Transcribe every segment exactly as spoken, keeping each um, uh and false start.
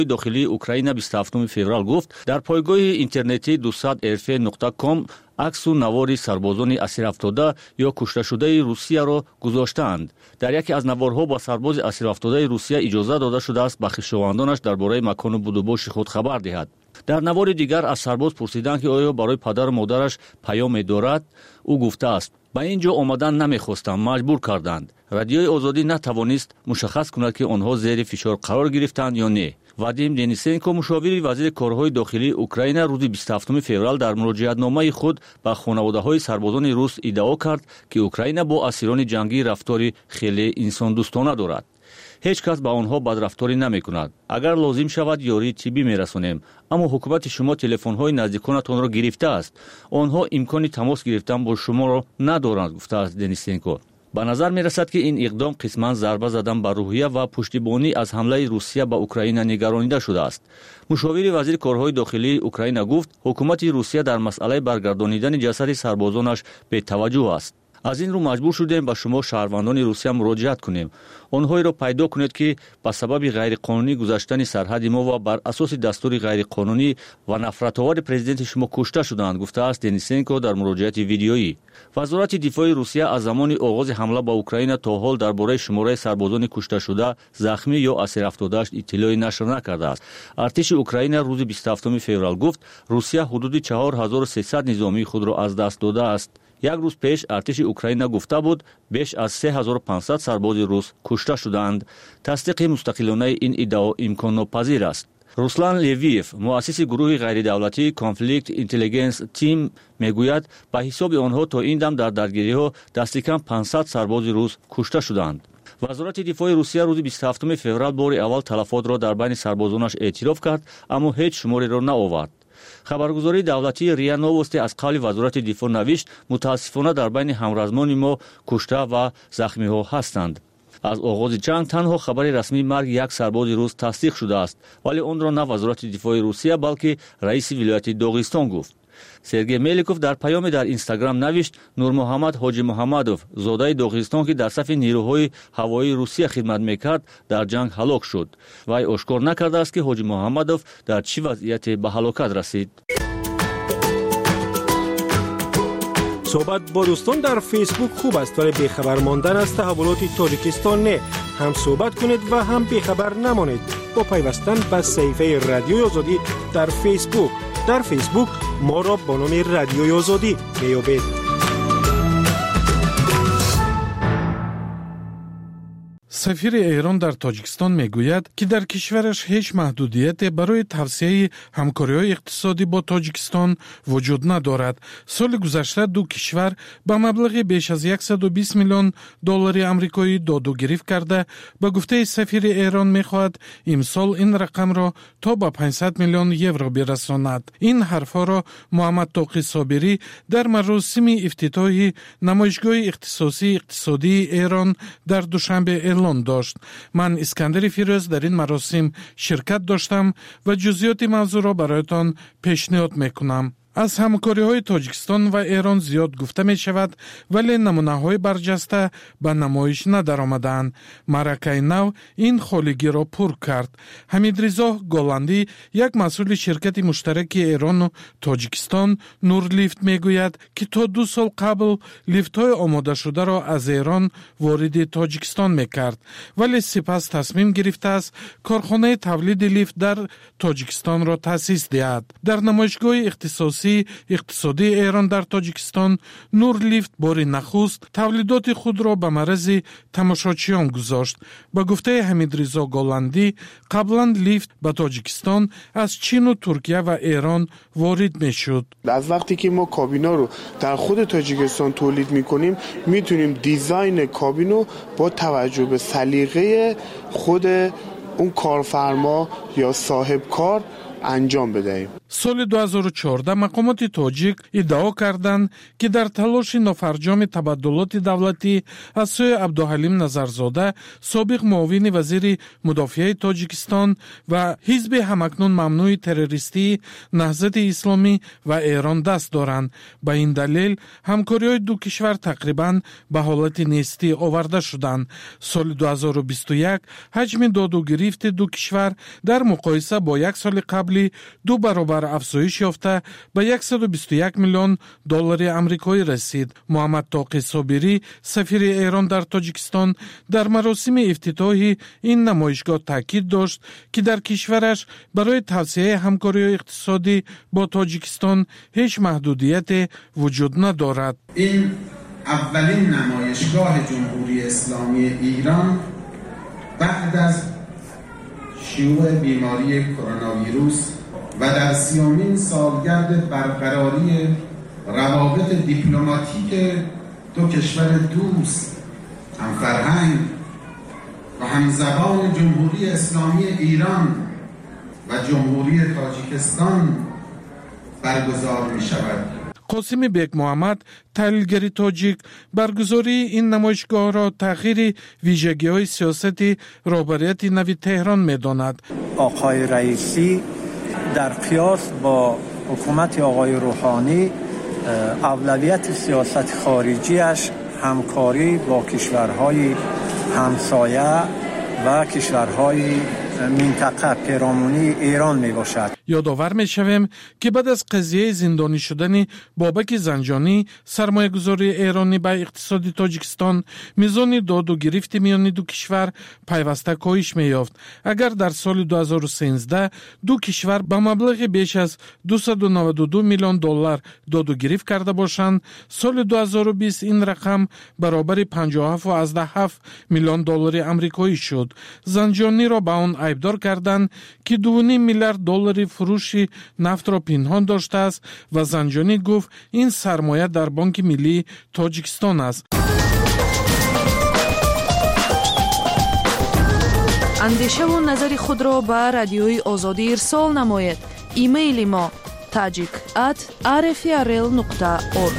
داخلی اوکراین بیست و هفتم فوریه گفت در پایگاه اینترنتی دوصد ار اف نقطه کام عکس و نوار سربازان اسیر افتاده یا کشته شده روسیه را گذاشتند. در یکی از نوارها با سرباز اسیر افتاده روسیه اجازه داده شده است به خویشاوندانش درباره مکان بود و باش خود خبر دهد. در نوار دیگر از سرباز پرسیدند که آیا برای پدر و مادرش پیام دارد. او گفته است به اینجا آمدن نمیخواستم، مجبور کردند. رادیوی آزادی نتوانست مشخص کند که آنها زیر فشار قرار گرفتند یا نه. وادیم دنیسنکو مشاور وزیر کارهای داخلی اوکراین روز بیست و هفتم فوریه در مراجعتنامه خود به خانواده‌های سربازان روس ادعا کرد که اوکراین با اسیران جنگی رفتاری خیلی انسان دوستانه دارد. هیچ کس به آنها بدرفتاری نمی کند. اگر لازم شود یاری طبی می رسانیم، اما حکومت شما تلفن های نزدیکانتان را گرفته است. آنها امکان تماس گرفتن با شما را ندارند، گفته است دنیسنکو. به نظر می رسد که این اقدام قسماً ضربه زدن بر روحیه و پشتیبانی از حمله روسیه به اوکراین نگرانیده شده است. مشاور وزیر کارهای داخلی اوکراین گفت حکومت روسیه در مسئله برگردانیدن جسد سربازانش به توجه است. از این رو مجبور شدیم به شما شهروندان روسیه مراجعت کنیم. آنهایی را پیدا کنید که به سبب غیرقانونی گذشتن سرحد ما و بر اساس دستور غیرقانونی و نفرت‌آور پرزیدنت شما کشته شدند، گفته است دنیسنکو در مراجعت ویدیویی. وزارت دفاع روسیه از زمان آغاز حمله به اوکراین تا حال درباره شماره سربازان کشته شده، زخمی یا اسیر افتاده‌اش اطلاعی نشر نکرده است. ارتش اوکراین روز بیست و هفتم فوریه گفت روسیه حدود چهار هزار و سیصد نظامی خود را از دست داده است. یک روز پیش ارتش اوکراین گفته بود بیش از سه هزار و پانصد سرباز روس کشته شدند. تصدیق مستقلانه این ادعا امکان ناپذیر است. روسلان لیویف، مؤسس گروه غیردولتی کانفلیکت اینتلیجنس تیم، میگوید به حساب آنها تا این دم در درگیری‌ها دست کم پانصد سرباز روس کشته شدند. وزارت دفاع روسیه روز بیست و هفتم فوریه بار اول تلفات را در بین سربازانش اعتراف کرد، اما هیچ شماری را نآورد. خبرگزاری دولتی ریا نووستی از قول وزارت دفاع نوشت متاسفانه در بین همرزمان ما کشته و زخمی ها هستند. از آغاز جنگ تنها خبر رسمی مرگ یک سرباز روس تصدیق شده است، ولی آن را نه وزارت دفاع روسیه بلکه رئیس ولایت داغستان گفت. سرگئی ملیکوف در پیام در اینستاگرام نوشت نور محمد حاجی محمدوف زاده داغستان که در صف نیروهای هوایی روسیه خدمت میکرد در جنگ هلاک شد. وی آشکار نکرده است که حاجی محمدوف در چه وضعیتی به هلاکت رسید. صحبت با دوستان در فیسبوک خوب است، ولی بیخبر ماندن از تحولات تاجیکستان نه. هم صحبت کنید و هم بیخبر نمانید با پیوستن به صفحه رادیوی آزادی در فیسبوک. در فیسبوک ما را با نام رادیوی آزادی میابید. سفیر ایران در تاجیکستان میگوید که در کشورش هیچ محدودیت برای توسعه همکاری‌های اقتصادی با تاجیکستان وجود ندارد. سال گذشته دو کشور با مبلغ بیش از صد و بیست میلیون دلار آمریکایی داد و گرفت کرده. به گفته سفیر ایران میخواهد امسال این رقم را تا به پانصد میلیون یورو برساند. این حرفها را محمد طاقی صابری در مراسم افتتاحی نمایشگاه اختصاصی اقتصادی ایران در دوشنبه اعلام داشت. من اسکندر فیروز در این مراسم شرکت داشتم و جزئیات موضوع را برایتان پیشنهاد میکنم. از همکاری های تاجیکستان و ایران زیاد گفته می شود، ولی نمونه های برجسته به نمایش ندر آمدند. معرکه نو این خالیگی را پر کرد. حمیدرضا گولندی، یک مسئول شرکت مشترک ایران و تاجیکستان نور لیفت می گوید که تا دو سال قبل لیفت های آماده شده را از ایران وارد تاجیکستان می کرد، ولی سپس تصمیم گرفته است کارخانه تولید لیفت در تاجیکستان را تأسیس دهد. در نمایشگاه اختصاصی اقتصادی ایران در تاجیکستان نور لیفت بار نخست تولیدات خود را به معرض تماشاچیان گذاشت. با گفته حمیدرضا گولندی قبلا لیفت به تاجیکستان از چین و ترکیه و ایران وارد می شد. از وقتی که ما کابینا رو در خود تاجیکستان تولید می کنیم میتونیم دیزاین کابینو با توجه به سلیقه خود اون کارفرما یا صاحب کار انجام بدهیم. سال دو هزار و چهارده مقامات تاجیک ادعا کردند که در تلاش نافرجام تبادلات دولتی از سوی عبدالحلیم نظرزاده سابق معاون وزیر مدافع تاجیکستان و حزب همکنون ممنوع تروریستی نهضت اسلامی و ایران دست دارند. به این دلیل همکاری‌های دو کشور تقریباً به حالت نیستی آورده شدند. سال دو هزار و بیست و یک حجم داد و گرفت دو کشور در مقایسه با یک سال قبلی دو برابر افزایش یافته به صد و بیست و یک میلیون دلار آمریکایی رسید. محمد طاقی صابری سفیر ایران در تاجیکستان در مراسم افتتاحی این نمایشگاه تاکید داشت که در کشورش برای توسعه همکاری اقتصادی با تاجیکستان هیچ محدودیت وجود ندارد. این اولین نمایشگاه جمهوری اسلامی ایران بعد از شیوع بیماری کرونا ویروس و در سیومین سالگرد برقراری روابط دیپلماتیک دو کشور دوست هم فرهنگ و همزبان جمهوری اسلامی ایران و جمهوری تاجیکستان برگزار می شود. قاسم بیگ محمد تحلیلگر تاجیک برگزاری این نمایشگاه را تغییر ویژگی‌های سیاست رهبریت نو تهران می‌داند. آقای رئیسی در قیاس با حکومت آقای روحانی اولویت سیاست خارجیش همکاری با کشورهای همسایه و کشورهای منطقه پیرامونی ایران می باشد. یادآور می شویم که بعد از قضیه زندانی شدن بابک زنجانی سرمایه گذاری ایرانی به اقتصاد تاجیکستان میزان داد و گرفت میان دو کشور پیوسته کاهش می یافت. اگر در سال دو هزار و سیزده دو کشور به مبلغ بیش از دویست و نود و دو میلیون دلار داد و گرفت کرده باشند، سال دو هزار و بیست این رقم برابر پنجاه و هفت و از هفت میلیون دلار آمریکایی شد. زنجانی را به آن عیبدار کردند که دو و نیم میلیارد دلار فروش نفت را پنهان داشته است و زنجانی گفت این سرمایه در بانک ملی تاجیکستان است. اندیشه و نظر خود را به رادیوی آزادی ارسال نمایید. ایمیل ما tajik at r f r l nokta org.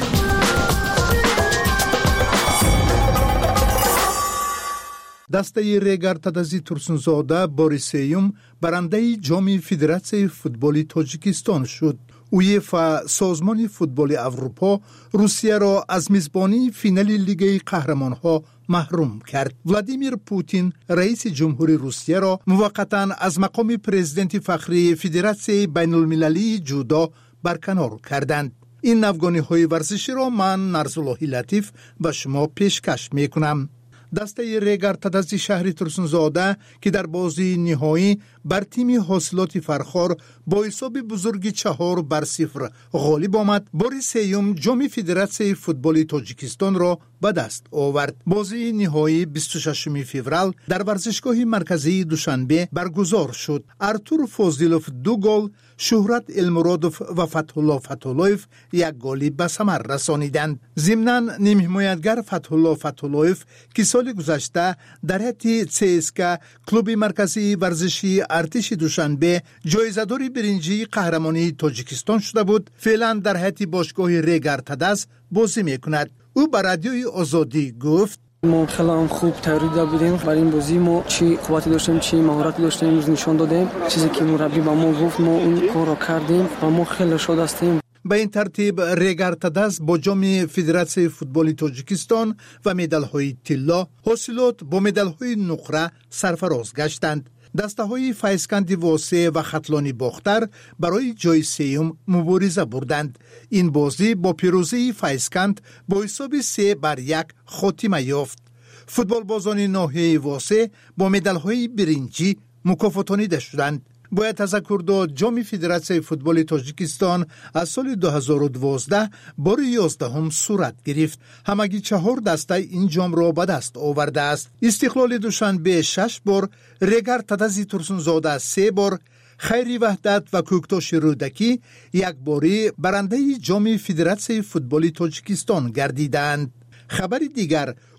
دسته ریگر تدازی ترسونزاده باری سیوم برنده جام فدراسیون فوتبال تاجیکستان شد. اویفا سازمان فوتبال اروپا روسیه را از میزبانی فینال لیگ قهرمانها محروم کرد. ولادیمیر پوتین رئیس جمهوری روسیه را موقتا از مقام پرزیدنت فخری فدراسیون بین المللی جودو برکنار کردند. این افغانی های ورزشی را من نرزالله لطیف به شما پیشکش می کنم. دسته ریگر تدازی شهر ترسونزاده که در بازی نهایی بر تیم حاصلات فرخار با حساب بزرگی چهار بر صفر غالب آمد، باری سیوم جام فدراسیون فوتبال تاجیکستان را به دست آورد. بازی نهایی بیست و ششم فوریه در ورزشگاه مرکزی دوشنبه برگزار شد. ارتور فاضلوف دو گل، شهرت المرادوف و فتح الله فتح اللهیف یک گلی به ثمر رسانیدند. ضمناً نیم حمایتگر فتح الله فتح اللهیف که سال گذشته در حتی سی اس کے کلوب مرکزی ورزشی ارتش دوشنبه جایزه‌دار برنجی قهرمانی تاجیکستان شده بود، فعلا در حتی باشگاه ریگر تداز بازی میکند. او به رادیوی آزادی گفت ما خیلی هم خوب تیاری بودیم برای این بازی. ما چی قوتی داشتیم، چی مهارت داشتیم، امروز نشان دادیم. چیزی که مربی با ما گفت ما اون کار را کردیم و ما خیلی شاد هستیم. به این ترتیب ریگر تداز با جام فدراسیون فوتبال تاجیکستان و مدال‌های طلا حاصلات با مدال‌های نقره سرفراز گشتند. دسته های فایسکند واسه و خطلانی باختر برای جای سیوم مبارزه بردند. این بازی با پیروزی فایسکند با حساب سه بر یک خاتمه یافت. فوتبال بازان ناحیه واسه با مدال های برنجی مکافاتانیده شدند. باید تذکر داد جام فدراسیون فوتبال تاجیکستان از سال دو هزار و دوازده بار یازدهم صورت گرفت. همگی چهار دسته این جام را به دست آورده است. استقلال دوشنبه شش بار، ریگر تدازی ترسونزاده سه بار، خیری وحدت و کوکتاش رودکی یک باری برنده جام فدراسیون فوتبال تاجیکستان گردیدند. خبر دیگر،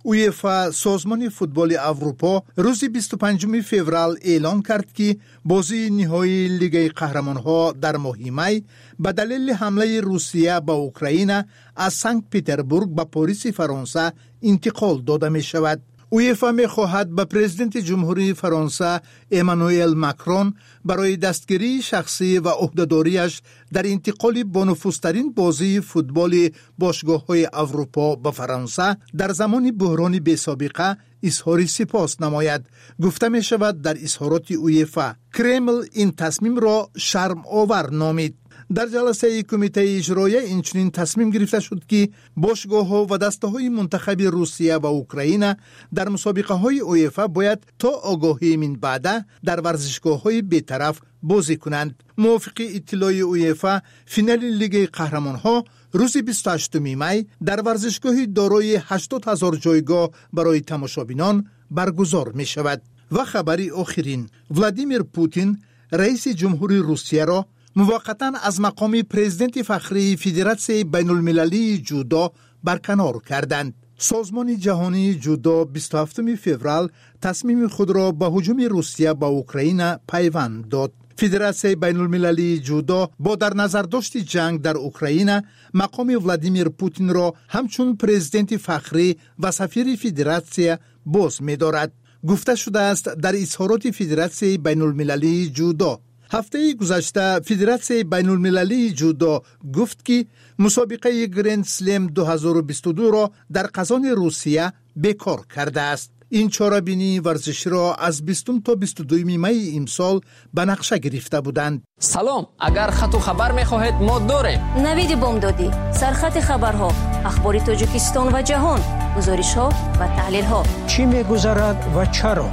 اویفا سازمان فوتبال اروپا روز بیست و پنجم فوریه اعلان کرد که بازی نهایی لیگ قهرمان‌ها در ماه می به دلیل حمله روسیه به اوکراین از سنت پترزبورگ به پاریس فرانسه انتقال داده می شود. اویفا می خواهد به پرزیدنت جمهوری فرانسه امانوئل ماکرون برای دستگیری شخصی و عهده‌داریش در انتقال با نفوذترین بازی فوتبال باشگاه‌های اروپا به فرانسه در زمان بحران بی‌سابقه اظهار سپاس نماید. گفته می شود در اظهارات اویفا کرمل این تصمیم را شرم آور نامید. در جلسه کمیته اجرایی اینچنین تصمیم گرفته شد که باشگاه‌ها و دسته‌های منتخب روسیه و اوکراین در مسابقه‌های اویفا باید تا آگاهی من بعد در ورزشگاه‌های بی‌طرف بازی کنند. موافق اطلاع اویفا فینال لیگ قهرمان‌ها روز بیست و هشتم می در ورزشگاهی دارای هشتاد هزار جایگاه برای تماشابینان برگزار می شود. و خبری آخرین، ولادیمیر پوتین رئیس جمهوری روسیه را موقتا از مقام پرزیدنت فخری فدراسیون بین المللی جودو برکنار کردند. سازمان جهانی جودو بیست و هفتم فوریه تصمیم خود را به هجوم روسیه به اوکراین پیوند داد. فدراسیون بین المللی جودو با در نظر داشت جنگ در اوکراین مقام ولادیمیر پوتین را همچون پرزیدنت فخری و سفیر فدراسیون باز می دارد. گفته شده است در اظهارات فدراسیون بین المللی جودو. هفته گذشته فدراسیون بین المللی جودو گفت که مسابقه گرند سلم دو هزار و بیست و دو را در قزان روسیه بیکار کرده است. این چاره‌بینی ورزشی را از بیستم تا بیست و دوم می امسال به نقشه گرفته بودند. سلام، اگر خط و خبر می‌خواهید ما داریم. نوید بامدادی، سرخط خبرها، اخبار تاجیکستان و جهان، گزارش‌ها و تحلیل‌ها. چی می‌گذرد و چرا؟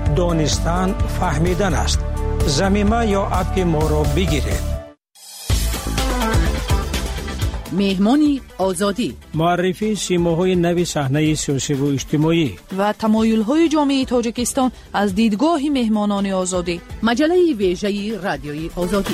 دانستن فهمیدن است. زمینه یا اپ ما را بگیرید. مهمانی آزادی، معرفی سیماهای نوی صحنه سیاسی و اجتماعی و تمایل‌های جامعه تاجیکستان از دیدگاه مهمانان آزادی. مجله ویژه رادیوی آزادی.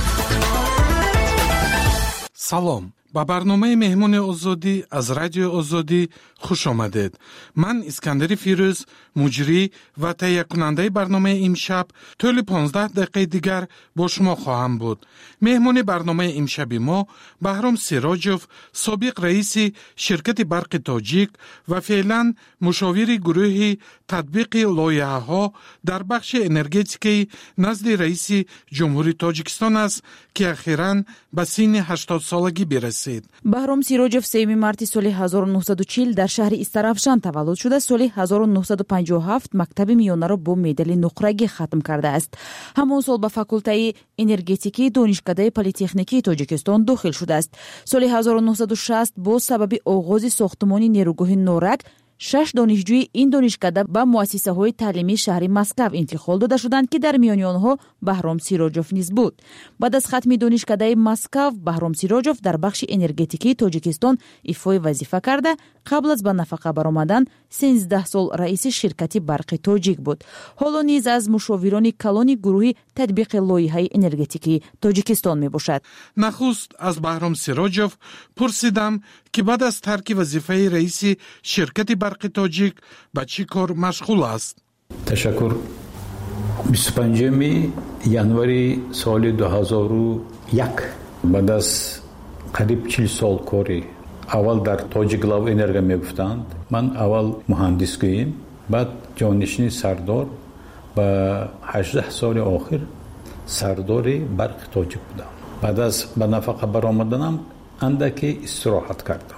سلام، با برنامه مهمان آزادی از رادیو آزادی خوش آمدید. من اسکندر فیروز، مجری و تهیه کننده برنامه امشب، طول پانزده دقیقه دیگر با شما خواهم بود. مهمان برنامه امشب ما بهرام سیراجوف، سابق رئیس شرکت برق تاجیک و فعلا مشاور گروه تطبیق لایحه‌ها در بخش انرژتیکی نزد رئیس جمهوری تاجیکستان است که اخیراً به سن هشتاد سالگی برسید. بهرام سیراجوف سوم مارت سال هزار و نهصد و چهل در شهر استرافشان تولد شده. سال هزار و نهصد و پنجاه و هفت مکتب میانه را با مدال نقرگی ختم کرده است. همان سال به فاکولته انرژتیکی دانشکده پلی‌تکنیکی تاجیکستان داخل شده است. سال هزار و نهصد و شصت با سبب آغاز ساختمان نیروگاه نورک شش دانشجوی این دانشکده به مؤسسه های تعلیمی شهر مسکو انتقال داده شدند که در میان آنها بهرام سیراجوف نیز بود. بعد از ختم دانشکده مسکو، بهرام سیراجوف در بخش انرژتیکی تاجیکستان ایفای وظیفه کرده. قبل از به نفقه برآمدن سیزده سال رئیس شرکت برق تاجیک بود. حالا نیز از مشاوران کلان گروه تطبیق لایحه انرژتیکی تاجیکستان می باشد. نخست از بهرام سیراجوف پرسیدم که بعد از ترک وظیفه رئیس شرکت برق تاجیک به چی کار مشغول است؟ تشکر. بیست و پنجم ینوری سال دو هزار و یک بعد از قریب چهل سال کاری اول در تاجیکلاو انرژی میگفتند. من اول مهندس گویم، بعد جانشین سردار و هجده سال آخر سردار برق تاجیک بودم. بعد از به نفقه برآمدنم اندکی استراحت کردم.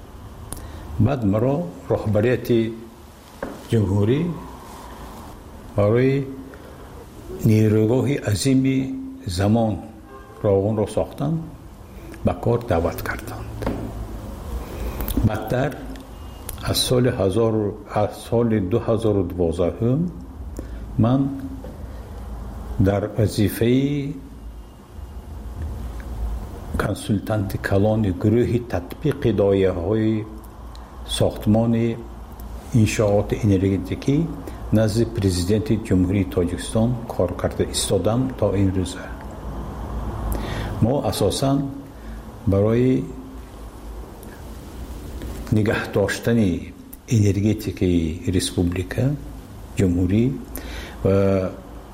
بعد مرا رهبریت جمهوری برای نیروگاه عظیم زمان راغون را ساختند، به کار دعوت کردند. بعدتر از سال هزار از سال دو هزار و دوازده من در وظیفه کنسولتانت کلان گروه تطبیق لایحه‌های ساختمان انشاءات انرژتیکی نزد پرزیدنت جمهوری تاجیکستان کار کرده ایستادم تا این روزه. ما اساساً برای نگه داشتن энергетикаи республика ҷумҳурӣ ва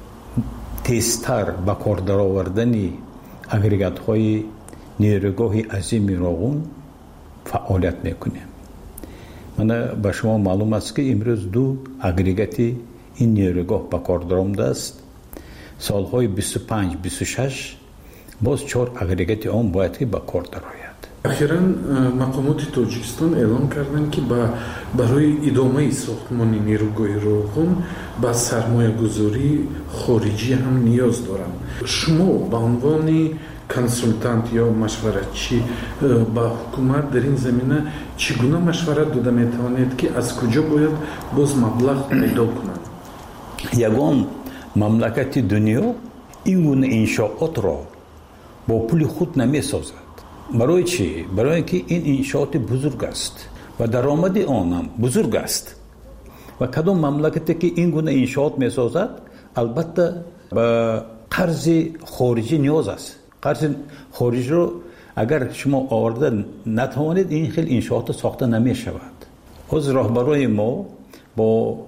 тезтар ба кор даровардани агрегатҳои нейрогоҳи азими роғун фаъолият мекунем. мана ба шумо маълум аст ки имрӯз ду агрегати ин нейрогоҳ ба кор даромадааст. солҳои бисту панҷ бисту шаш боз чор агрегати он бояд ки ба кор дарояд. ахиран мақомоти тоҷикистон эълон карданд ки барои идомаи сохтмони нейрогоҳи роғун ба сармоягузории хориҷӣ ҳам ниёз доранд. шумо ба унвони консултант ё машваратчӣ ба ҳукумат дар ин замина чӣ гуна машварат дода метавонед ки аз куҷо бояд боз маблағ пайдо кунанд? ягон мамлакати дунё ин гуна иншоотро бо пули худ намесозад. барои чӣ? барое ки ин иншооти бузург аст ва даромади он ҳам бузург аст. ва кадом мамлакате ки ин гуна иншоот месозад, албатта ба қарзи хориҷӣ ниёз аст. қарзи хориҷиро агар шумо оварда натавонед, ин хел иншоото сохта намешавад. ҳозир роҳбарои мо бо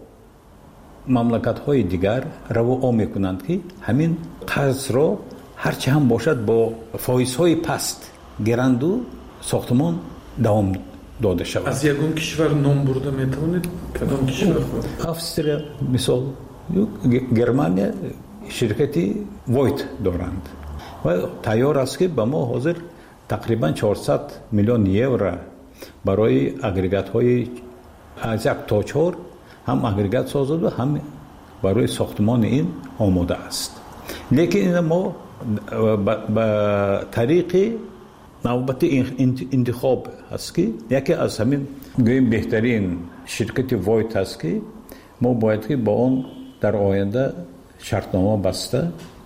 мамлакатҳои дигар равоо мекунанд ки ҳамин қарзро ҳарчи ҳам бошад бо фоизҳои паст гиранду сохтмон давом дода шавад. аз ягон кишвар ном бурда метавонед? кадом кишвар? австрия мисол, германия ширкати войт доранд ва тайёр аст ки ба мо ҳозир тақрибан чорсад миллион евро барои агрегатҳои аз як то чор ҳам агрегат созад ва ҳам барои сохтмони ин омода аст. лекин ина мо ба тариқи навбати интихоб ҳаст ки яке аз ҳамин гӯем беҳтарин ширкати войт ҳаст ки мо бояд ки бо он дар оянда шартнома баста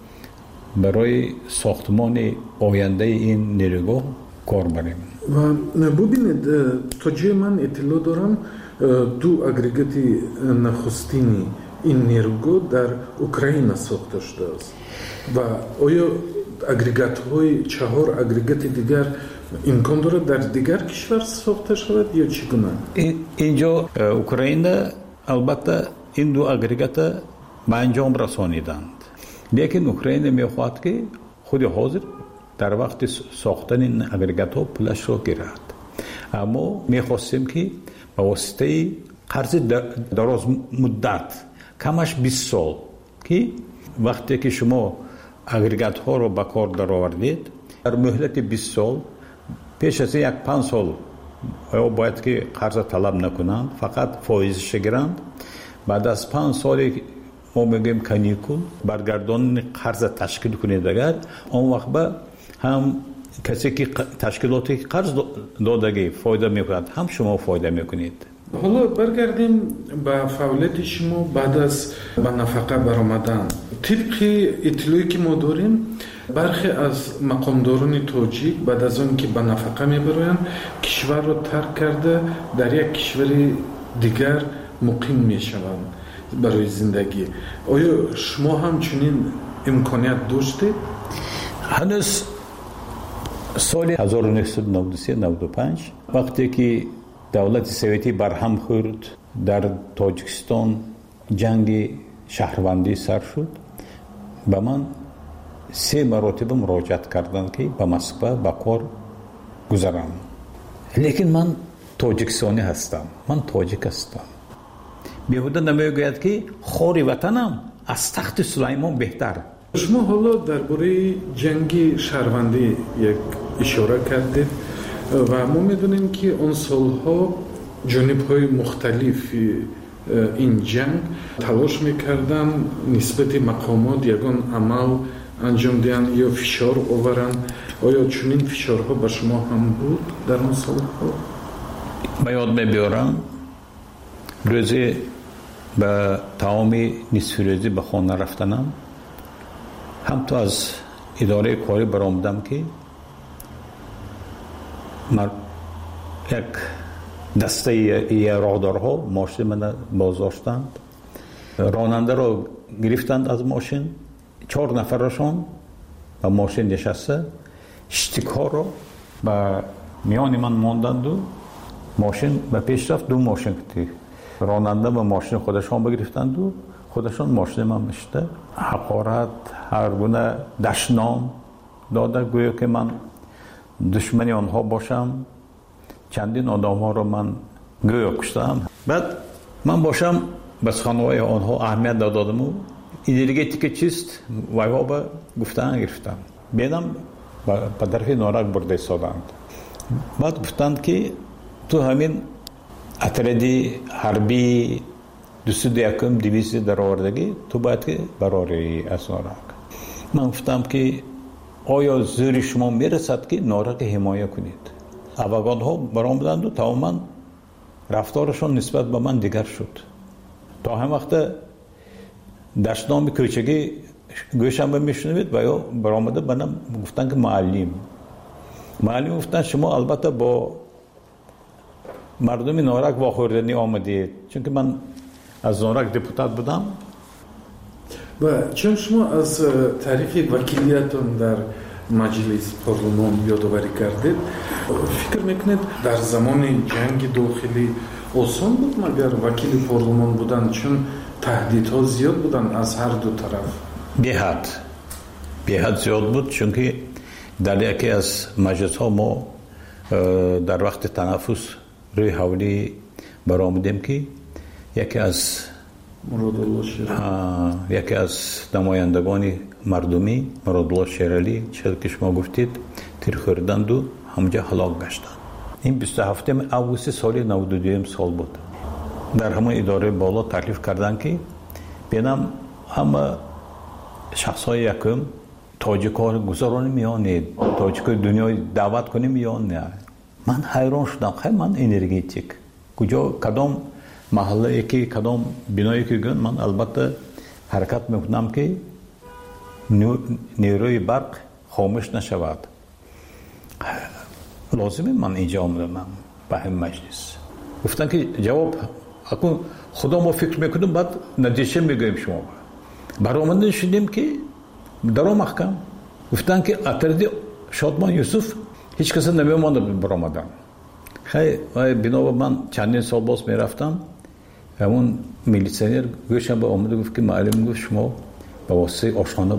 барои сохтмони ояндаи ин нейрогоҳ кор барем. ва бубинед, то ҷои ман иттилоъ дорам ду агрегати нахустини ин нейрогоҳ дар Украина сохта шудааст. ва оё агрегатҳои чаҳор агрегати дигар имкон дорад дар дигар кишвар сохта шавад ё чӣ гуна? инҷо Украина албатта ин ду агрегата ба анҷом расониданд. лекин Украина мехоҳад ки худи ҳозир дар вақти сохтани агрегатҳо пулашро гирад. аммо мехостем ки ба воситаи қарзи дарозмуддат, камаш бист сол, ки вақте ки шумо агрегатҳоро ба кор даровардед, дар муҳлати бист сол, пеш аз як панҷ сол бояд ки қарза талаб накунанд, фақат фоизиша гиранд. баъд аз панҷ соли мо мегӯем каникул баргардонини қарза ташкил кунед, агар он вақт ба ҳам касе ки ташкилоте ки қарз додагӣ фоида мекунад, ҳам шумо фоида мекунед. ҳоло баргардем ба фаъолияти шумо баъд аз ба нафақа баромадан. тибқи иттилоъе ки мо дорем, бархе аз мақомдорони тоҷик баъд аз он ки ба нафақа мебароянд, кишварро тарк карда дар як кишвари дигар муқим мешаванд барои зиндагӣ. оё шумо ҳам чунин имконият доштед? ҳанӯз соли ҳазору нуҳсад و نود و سه - نود و پنج вақте ки давлати советӣ барҳам хӯрд, дар Тоҷикистон ҷанги шаҳрвандӣ сар шуд, ба ман се маротиба муроҷиат карданд ки ба Москва ба кор гузарам. лекин ман тоҷикистонӣ ҳастам, ман тоҷик ҳастам. беҳуда намегӯяд ки хори ватанам аз тахти Сулаймон беҳтар. шумо ҳоло дар бораи ҷанги шаҳрвандӣ як ишора кардед ва мо медонем ки он солҳо ҷонибҳои мухталифи ин ҷанг талош мекарданд нисбати мақомот ягон амал анҷом диҳанд ё фишор оваранд. оё чунин фишорҳо ба шумо ҳам буд дар он солҳо? ба ёд мебиёрам рӯзе ба таоми нисфирӯзӣ ба хона рафтанам, ҳамто аз идораи корӣ баромадам ки як дастаи роҳдорҳо мошини мана боздоштанд, ронандаро гирифтанд аз мошин, чор нафарашон ба мошин нишаста штикҳоро ба миёни ман монданду ماشین به پیش رفت. دو ماشین که راننده و ماشین خودشان بگرفتند و خودشان ماشین من میشته حقارت هر گونه دشنام داده گویا که من دشمنی آنها باشم. چندین آدم ها رو من گویا کشتم. بعد من باشم بس خانواده آنها اهمیت دادم و این دیگه تیکه چیست وایها به گفتن گرفتم. بیدم به طرف نارک برده سادند. بعد گفتند که تو همین اتردی حربی دوست یکم دویست در آوردگی تو باید که براری از نارک. من گفتم که آیا زور شما میرسد که نارک حمایه کنید؟ افغان ها برام بودند و تماما رفتارشون نسبت به من دیگر شد. تا هم وقت دشتنام کوچگی گوشم میشنوید و یا برآمده بنام گفتن که معلم معلم گفتن شما البته با مردم نارک واخوردنی آمدید، چون که من از نارک دپوتات بودم. و چون شما از تاریخ وکیلیتون در مجلس پارلمان یادآوری کردید، فکر میکنید در زمان جنگ داخلی آسان بود مگر وکیل پارلمان بودن؟ چون تهدیدها زیاد بودن از هر دو طرف. به حد به حد زیاد بود، چون که در یکی از مجلس ها ما در وقت تنفس روی حولی برآمدیم که یکی از مرادالله شیرالی یکی از نمایندگان مردمی مرادالله شیرالی چه که شما گفتید تیر خوردند و همجا هلاک گشتند. این بیست و هفتم آگوست سال نود و دو سال بود. در همه اداره بالا تکلیف کردند که بینم همه شخصای یکم تاجیک‌ها گذرانی میانه تاجیک‌های دنیای دعوت کنیم یا نه. من حیران شدم. خیلی من انرژیتیک کجا کدام محله که کدام بنایی که گن من البته حرکت میکنم که نیروی برق خاموش نشود. لازمه من اینجا آمدم به هم مجلس. گفتن که جواب اکنون خدا ما فکر میکنیم بعد نتیجه میگویم شما. برآمده شدیم که در محکم گفتن که اتردی شادمان یوسف هیچ کسی نمیمانده برآمدن. خیلی بنا من چندین سال باز میرفتم، همون میلیسیونر گوشم به آمده گفت که معلم گفت شما به واسه آشخانه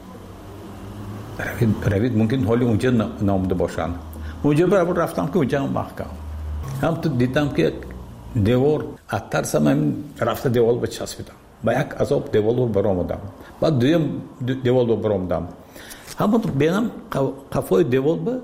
روید, روید ممکن حالی اونجا نامده باشن. اونجا برابر رفتم که اونجا هم محکم هم تو دیدم که دیوار اترس هم رفته دیوار به چسبیدم با یک عذاب دیوار رو برآمدم. بعد دویم دیوار رو برآمدم همون بینم قفای دیوار به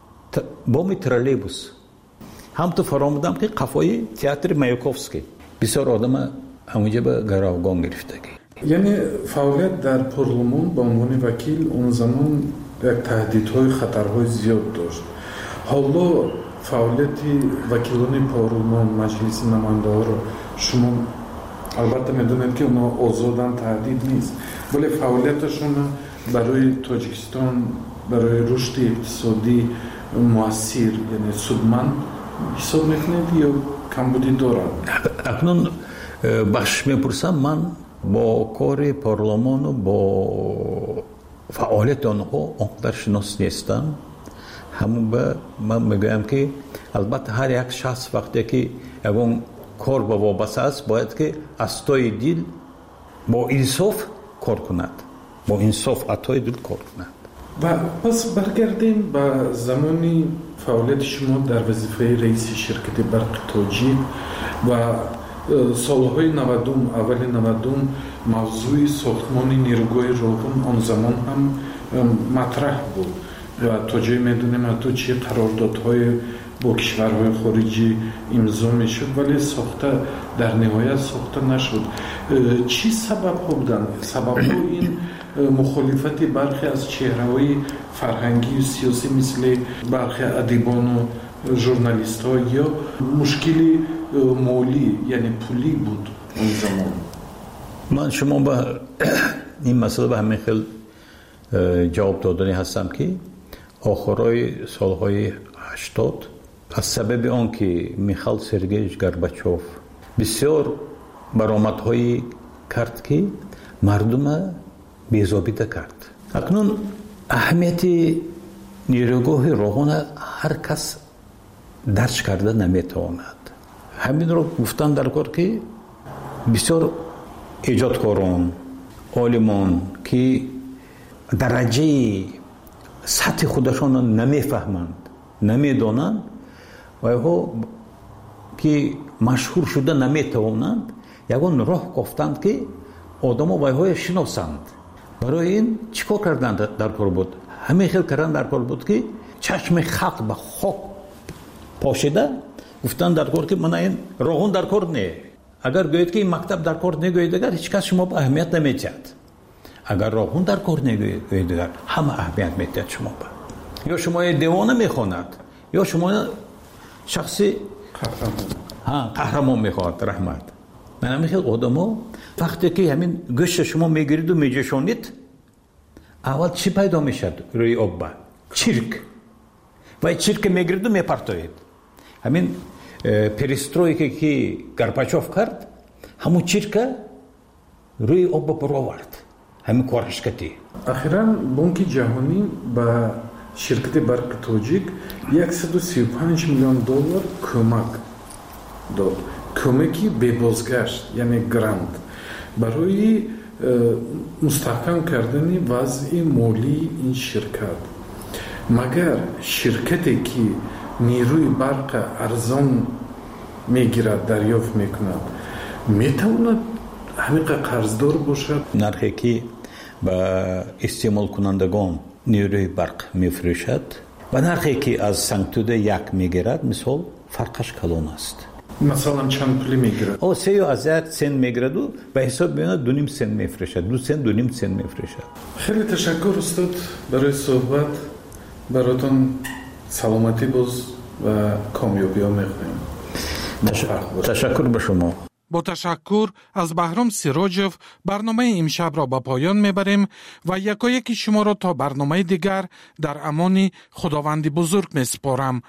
بامی ترالیبوس هم تو فرامودم که قفای تئاتر مایاکوفسکی بسیار آدم همونجا به گراوگان گرفتگی. یعنی فعالیت در پارلمان به عنوان وکیل اون زمان یک تهدیدهای خطرهای زیاد داشت. حالا فعالیت وکیلان پارلمان مجلس نماینده ها رو شما البته میدونید که اونا آزادن، تهدید نیست، ولی فعالیتشون برای تاجیکستان برای رشد اقتصادی مؤثر یعنی سودمند حساب میکنید یا کمبودی دارن؟ اکنون بخش میپرسم من با کار پارلمان و با فعالیت آنها آنقدر شناس نیستم. همون به من میگویم که البته هر یک شخص وقتی که اون کار با وابسته است باید که از تای دل با انصاف کار کند، با انصاف اتای دل کار کند. و پس برگردیم به زمانی فعالیت شما در وظیفه رئیس شرکت برق تاجیک و سالهای نودم اول نودم موضوع ساختمان نیروگاه راهن آن زمان هم مطرح بود و تا جایی میدونیم حتی چه قراردادهای با کشورهای خارجی امضا میشد ولی ساخته در نهایت ساخته نشد. چی سبب ها بودن؟ سبب ها این مخالفت برخی از چهره‌های فرهنگی و سیاسی مثل برخی ادیبان و ژورنالیست ها یا مشکلی مالی یعنی پولی بود اون زمان؟ من شما به این مسئله به همین خیلی جواب دادنی هستم که آخرای سالهای هشتاد از سبب آن که میخائیل سرگییویچ گورباچوف بسیار برآمدهایی کرد که مردم بی‌ضابطه کرد. اکنون اهمیت نیروگاه راهن هر کس درک کرده نمیتواند. همین رو گفتن در کار که بسیار ایجادکاران، عالمان که درجه سطح خودشان رو نمیفهمند، نمیدانند و ها که مشهور شده نمیتوانند، یگان راه گفتند که آدم ها وایهای شناسند. برای این چیکار کردند در کار بود؟ همه خیلی کردن در کار بود که چشم خلق به خاک پاشیده گفتند در کار که من این راهون در کار نه. اگر گوید که این مکتب در کار نگوید اگر هیچ کس شما به اهمیت نمیدهد. اگر راهون در کار نگوید اگر همه اهمیت میدهد شما به. یا شما دیوانه میخواند یا شما شخصی ها قهرمان میخواد. رحمت. من میخواد آدمو وقتی که همین گوشت شما میگیرید و میجوشونید اول چی پیدا میشد روی آب؟ چرک. و چرک میگیرید و میپرتوید. همین پریسترویکی که گرباچوف کرد همون چرک روی آب پر آورد. همین کارش کردی. اخیراً بانک جهانی با شرکت برق تاجیک صد و سی و پنج میلیون دلار کمک داد. کمکی به بازگشت یعنی گرانت برای مستحکم کردن وضع مالی این شرکت. مگر شرکتی که نیروی برق ارزان میگیرد دریافت میکند میتواند همین قرضدار باشد؟ نرخی که با استعمال کنندگان نیروی برق میفروشد و نرخی که از سنگتوده یک میگیرد مثال فرقش کلان است. مثلا چند پولی میگیرد؟ او سه یا از یک سن میگیرد و به حساب میاد دو نیم سن میفروشد. دو سن دو نیم سن میفروشد. خیلی تشکر استاد برای صحبت. براتون سلامتی باز و کامیابی ها میخوایم. تشکر به شما. با تشکر از بهرام سیراجوف برنامه امشب را به پایان میبریم و یکایک شما را تا برنامه دیگر در امان خداوند بزرگ میسپارم.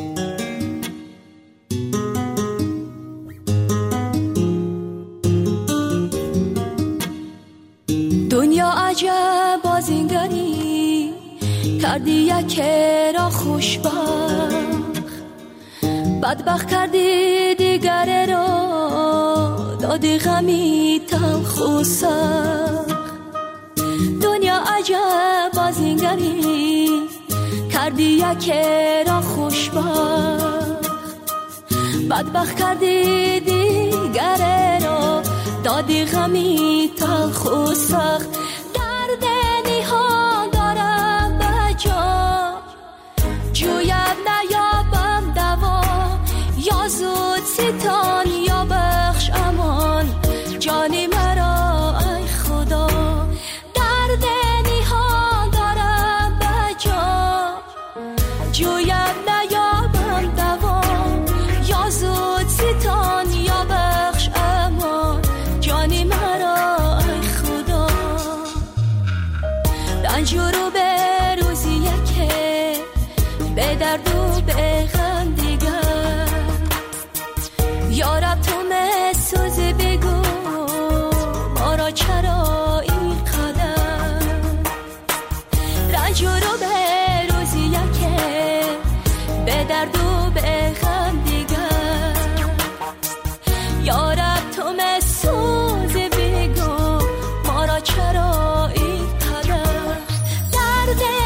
دنیا عجب بازینگری کردی یکی را خوشبخت، بدبخت کردی دیگر را دادی غمی تلخ و سخت. دنیا عجب بازینگری کردی یکی را خوشبخت، بدبخت کردی دیگر را دادی غمی تلخ و سخت. درد نهان دارم به جان جویم نیابم دوا، یا زود ستان یا بخش امان جانی مرا ای خدا. درد نهان دارم به جان جویم نیابم دوا، یا زود ستان یا بخش امان جانی مرا ای خدا. رنج رو به روزی که به درد و به غم دیگر، یا رب تو مسوز بگو ما را چرا این قدر. رنج رو به روزی که به درد و به غم دیگر، یا رب تو مسوز بگو ما را چرا این قدر. درد